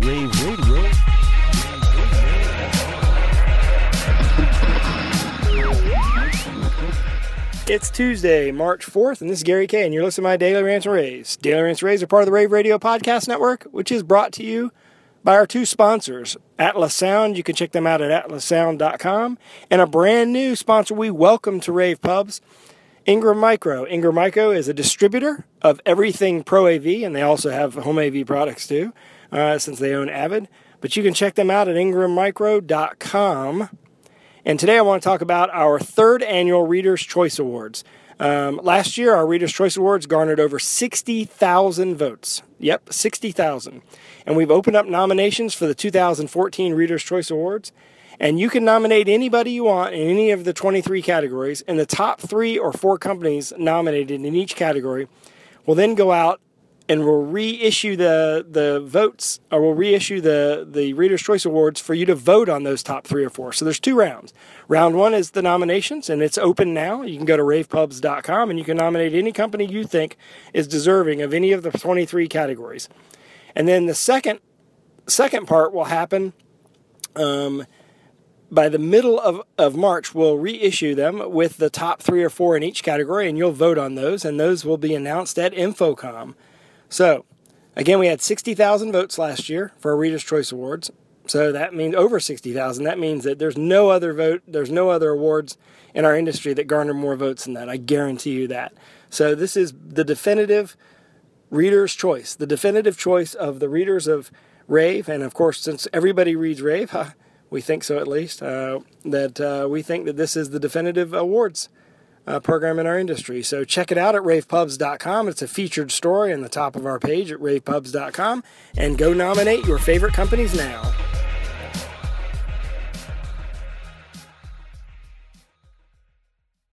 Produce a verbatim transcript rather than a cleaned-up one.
Rave Radio. It's Tuesday, March fourth, and this is Gary Kay, and you're listening to my Daily Rants and Raves. Daily Rants and Raves are part of the Rave Radio Podcast Network, which is brought to you by our two sponsors, Atlas Sound. You can check them out at atlas sound dot com, and a brand new sponsor we welcome to Rave Pubs, Ingram Micro. Ingram Micro is a distributor of everything Pro A V, and they also have home A V products too, uh, since they own Avid. But you can check them out at ingram micro dot com. And today I want to talk about our third annual Reader's Choice Awards. Um, last year, our Reader's Choice Awards garnered over sixty thousand votes. Yep, sixty thousand. And we've opened up nominations for the two thousand fourteen Reader's Choice Awards. And you can nominate anybody you want in any of the twenty-three categories. And the top three or four companies nominated in each category will then go out and we'll reissue the the votes, or we'll reissue the, the Reader's Choice Awards for you to vote on those top three or four. So there's two rounds. Round one is the nominations, and it's open now. You can go to rave pubs dot com, and you can nominate any company you think is deserving of any of the twenty-three categories. And then the second second part will happen um, by the middle of, of March. We'll reissue them with the top three or four in each category, and you'll vote on those, and those will be announced at Infocom. So, again, we had sixty thousand votes last year for our Reader's Choice Awards. So that means over sixty thousand. That means that there's no other vote, there's no other awards in our industry that garner more votes than that. I guarantee you that. So this is the definitive Reader's Choice, the definitive choice of the readers of Rave. And, of course, since everybody reads Rave, huh, we think so at least, uh, that uh, we think that this is the definitive awards Uh, program in our industry. So check it out at rave pubs dot com. It's a featured story on the top of our page at rave pubs dot com, and go nominate your favorite companies now.